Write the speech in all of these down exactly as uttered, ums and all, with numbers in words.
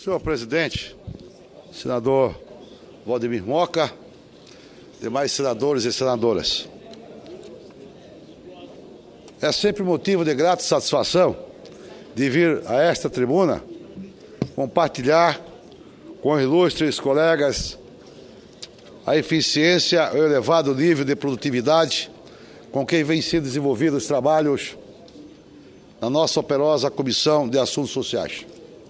Senhor presidente, senador Valdemir Moca, demais senadores e senadoras. É sempre motivo de grata satisfação de vir a esta tribuna compartilhar com os ilustres colegas a eficiência e o elevado nível de produtividade com que vem sendo desenvolvidos os trabalhos na nossa operosa Comissão de Assuntos Sociais.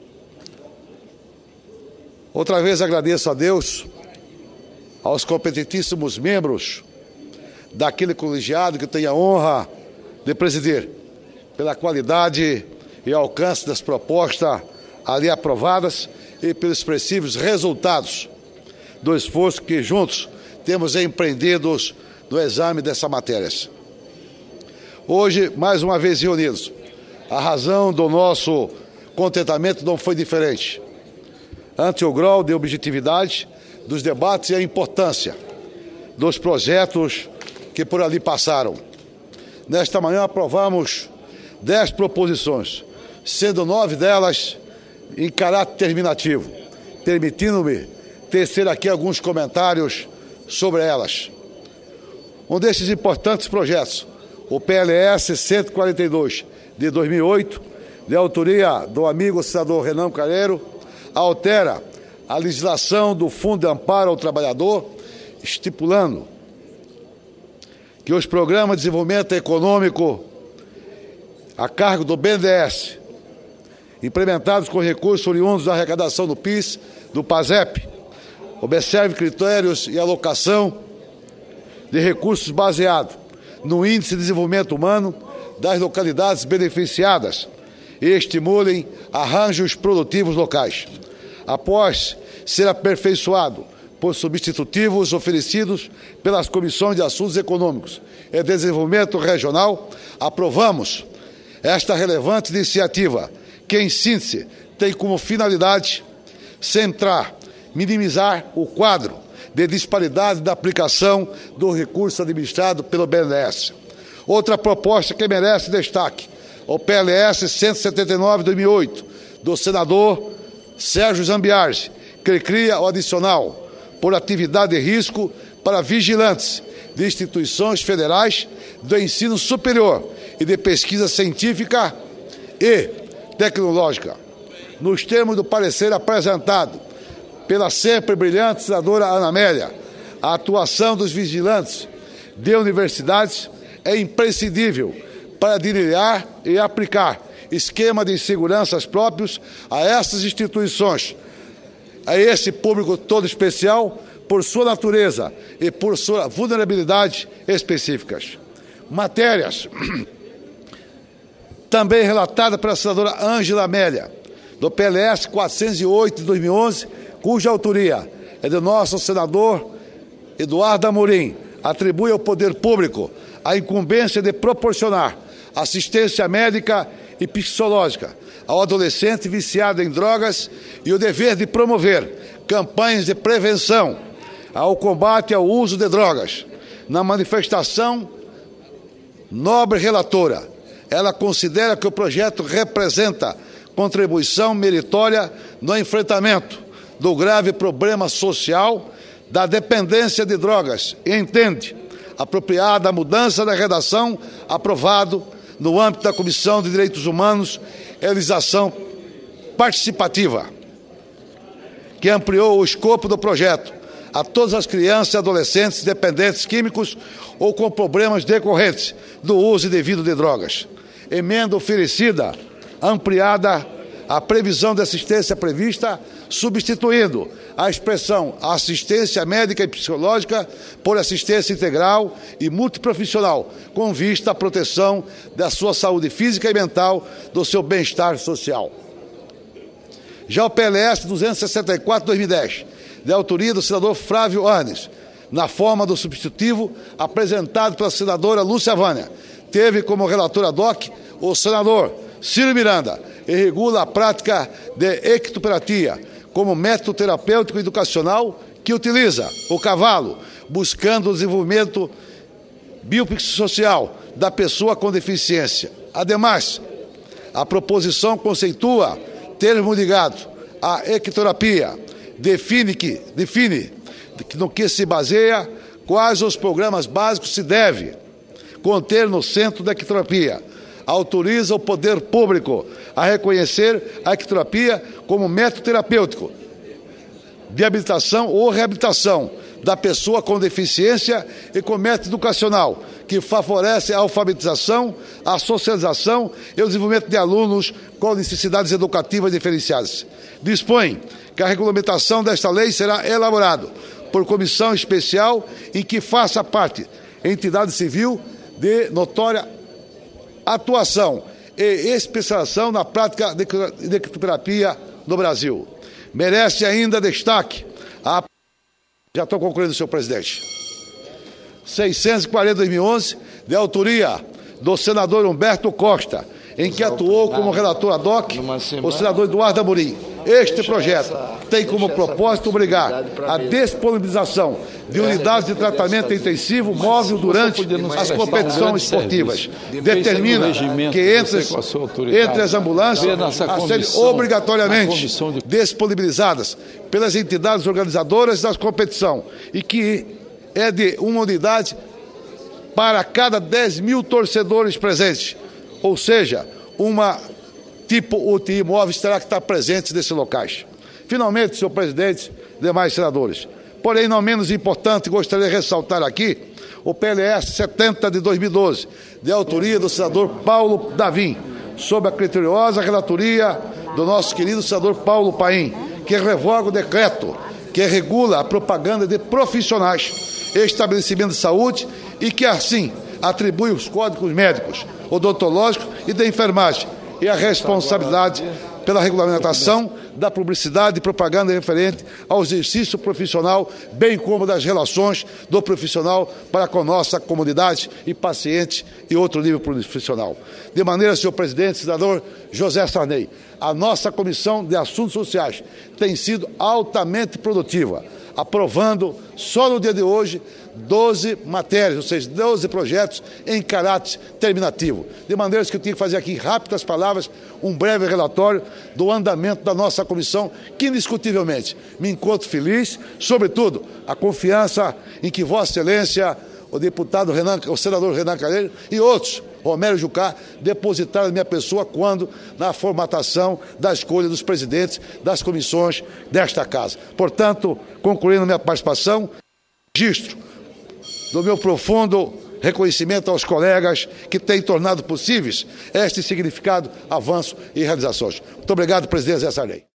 Outra vez agradeço a Deus, aos competentíssimos membros daquele colegiado que tenho a honra de presidir, pela qualidade e alcance das propostas ali aprovadas e pelos expressivos resultados do esforço que juntos temos empreendido no exame dessa matéria. Hoje, mais uma vez reunidos, a razão do nosso contentamento não foi diferente. Ante o grau de objetividade dos debates e a importância dos projetos que por ali passaram. Nesta manhã aprovamos dez proposições, sendo nove delas em caráter terminativo, permitindo-me tecer aqui alguns comentários sobre elas. Um desses importantes projetos, o P L S cento e quarenta e dois, de dois mil e oito, de autoria do amigo senador Renan Calheiro, altera a legislação do Fundo de Amparo ao Trabalhador, estipulando que os programas de desenvolvimento econômico a cargo do B N D E S, implementados com recursos oriundos da arrecadação do P I S, do PASEP, observe critérios e alocação de recursos baseados no Índice de Desenvolvimento Humano das localidades beneficiadas e estimulem arranjos produtivos locais. Após ser aperfeiçoado por substitutivos oferecidos pelas Comissões de Assuntos Econômicos e Desenvolvimento Regional, aprovamos esta relevante iniciativa, que, em síntese, tem como finalidade centrar, minimizar o quadro de disparidade da aplicação do recurso administrado pelo B N D E S. Outra proposta que merece destaque, o P L S cento e setenta e nove, de dois mil e oito, do senador Sérgio Zambiarzi, que cria o adicional por atividade de risco para vigilantes de instituições federais do ensino superior e de pesquisa científica e tecnológica. Nos termos do parecer apresentado pela sempre brilhante senadora Ana Amélia, a atuação dos vigilantes de universidades é imprescindível para delinear e aplicar esquema de seguranças próprios a essas instituições, a esse público todo especial, por sua natureza e por sua vulnerabilidade específicas. Matérias também relatada pela senadora Ângela Amélia, do P L S quatrocentos e oito, de dois mil e onze, cuja autoria é do nosso senador Eduardo Amorim, atribui ao poder público a incumbência de proporcionar assistência médica e psicológica ao adolescente viciado em drogas e o dever de promover campanhas de prevenção ao combate ao uso de drogas. Na manifestação nobre relatora, ela considera que o projeto representa contribuição meritória no enfrentamento do grave problema social da dependência de drogas e entende apropriada a mudança da redação aprovado no âmbito da Comissão de Direitos Humanos e Legislação Participativa, que ampliou o escopo do projeto a todas as crianças e adolescentes dependentes químicos ou com problemas decorrentes do uso indevido de drogas. Emenda oferecida, ampliada a previsão de assistência prevista, substituindo a expressão assistência médica e psicológica por assistência integral e multiprofissional, com vista à proteção da sua saúde física e mental, do seu bem-estar social. Já o P L S duzentos e sessenta e quatro, de dois mil e dez, de autoria do senador Flávio Arnes, na forma do substitutivo apresentado pela senadora Lúcia Vânia, teve como relator ad hoc o senador Ciro Miranda, e regula a prática de equitoterapia como método terapêutico educacional que utiliza o cavalo, buscando o desenvolvimento biopsicossocial da pessoa com deficiência. Ademais, a proposição conceitua termo ligado A equiterapia define, que, define no que se baseia quais os programas básicos se deve conter no centro da equiterapia. Autoriza o poder público a reconhecer a equiterapia como método terapêutico de habilitação ou reabilitação da pessoa com deficiência e com método educacional, que favorece a alfabetização, a socialização e o desenvolvimento de alunos com necessidades educativas diferenciadas. Dispõe que a regulamentação desta lei será elaborada por comissão especial em que faça parte entidade civil de notória atuação e especialização na prática de equiterapia no Brasil. Merece ainda destaque a... Já estou concluindo, senhor presidente. seiscentos e quarenta de dois mil e onze, de autoria do senador Humberto Costa, em que atuou como relator ad hoc o senador Eduardo Amorim. Este projeto tem como propósito obrigar a disponibilização de unidades de tratamento intensivo móvel durante as competições esportivas. Determina que entre, entre as ambulâncias a serem obrigatoriamente disponibilizadas pelas entidades organizadoras da competição e que é de uma unidade para cada dez mil torcedores presentes, ou seja, uma tipo U T I móveis terá que estar presentes nesses locais. Finalmente, senhor presidente, demais senadores, porém não menos importante, gostaria de ressaltar aqui o P L S setenta de dois mil e doze, de autoria do senador Paulo Davim, sob a criteriosa relatoria do nosso querido senador Paulo Paim, que revoga o decreto que regula a propaganda de profissionais, estabelecimentos de saúde e que assim atribui os códigos médicos, odontológicos e da enfermagem e a responsabilidade pela regulamentação da publicidade e propaganda referente ao exercício profissional, bem como das relações do profissional para com nossa comunidade e paciente e outro nível profissional. De maneira, senhor presidente, senador José Sarney, a nossa Comissão de Assuntos Sociais tem sido altamente produtiva, aprovando, só no dia de hoje, doze matérias, ou seja, doze projetos em caráter terminativo. De maneira que eu tinha que fazer aqui, em rápidas palavras, um breve relatório do andamento da nossa comissão, que indiscutivelmente me encontro feliz, sobretudo a confiança em que Vossa Excelência, o deputado Renan, o senador Renan Calheiros e outros, Romero Jucá, depositaram a minha pessoa quando na formatação da escolha dos presidentes das comissões desta casa. Portanto, concluindo minha participação, registro do meu profundo reconhecimento aos colegas que têm tornado possíveis este significado, avanço e realizações. Muito obrigado, presidente Zé Sarney.